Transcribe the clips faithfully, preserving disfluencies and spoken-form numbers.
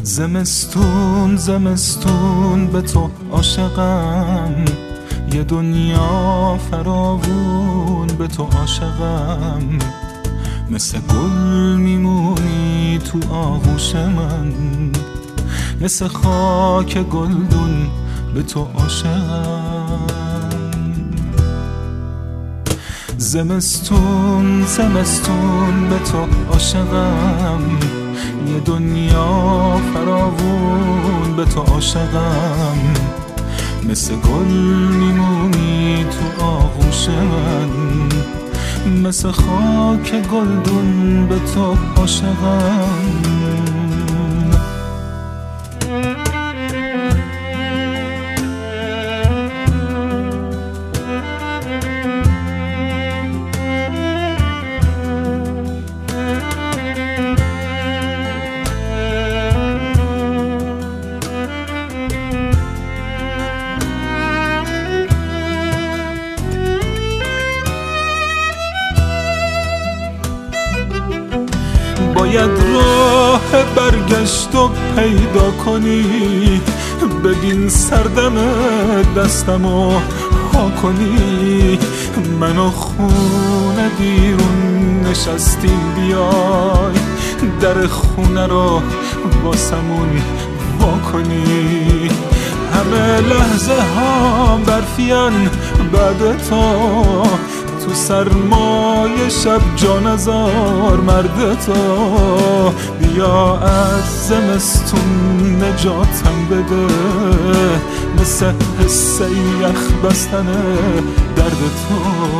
زمستون زمستون به تو عاشقم، یه دنیا فراوون به تو عاشقم. مثل گل میمونی تو آغوش من، مثل خاک گلدون به تو عاشقم. زمستون زمستون به تو عاشقم، یه دنیا فراوون به تو عاشقم. مثل گل میمونی تو آغوش من، مثل خاک گلدون به تو عاشقم. باید راه برگشت و پیدا کنی، ببین سردم دستمو ها کنی. من و خونه بیرون نشستیم، بیای در خونه رو واسمون وا کنی. همه لحظه ها برفیان بعد تو، تو سرمای شب جان ازار مرد تو. بیا از زمستون نجاتم بده، مثل حس یخ بستن درد تو.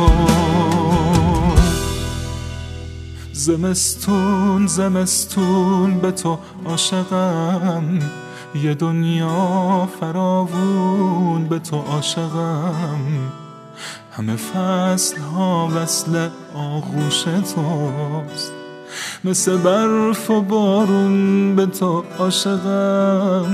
زمستون زمستون به تو عاشقم، یه دنیا فراوون به تو عاشقم. همه فصل ها وصل آغوش توست، مثل برف و بارون به تو عاشقم.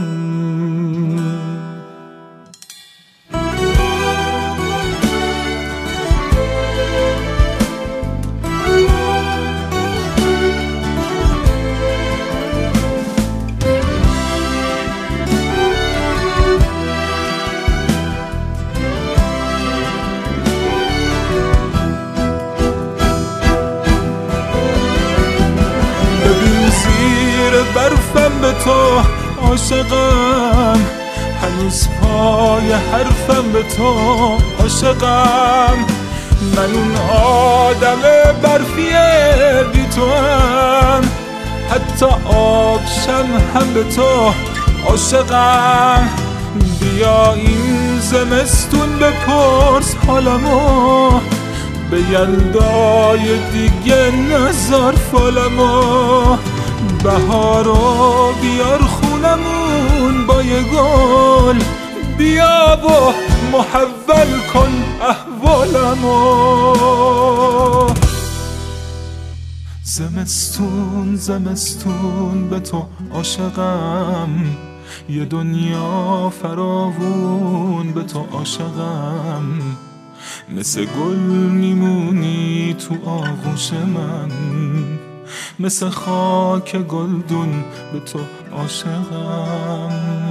برفم به تو عاشقم، هنوز پای حرفم به تو عاشقم. من اون آدم برفیه بی تو هم، حتی آبشم هم به تو عاشقم. بیا این زمستون بپرس حالمو، به یلدای دیگه نزار فالمو. بهارو بیار خونمون با یه گل، بیا و محول کن احوالمو. زمستون زمستون به تو عاشقم، یه دنیا فراوون به تو عاشقم. مثل گل میمونی تو آغوش من، مثل خاک گلدون به تو عاشقم.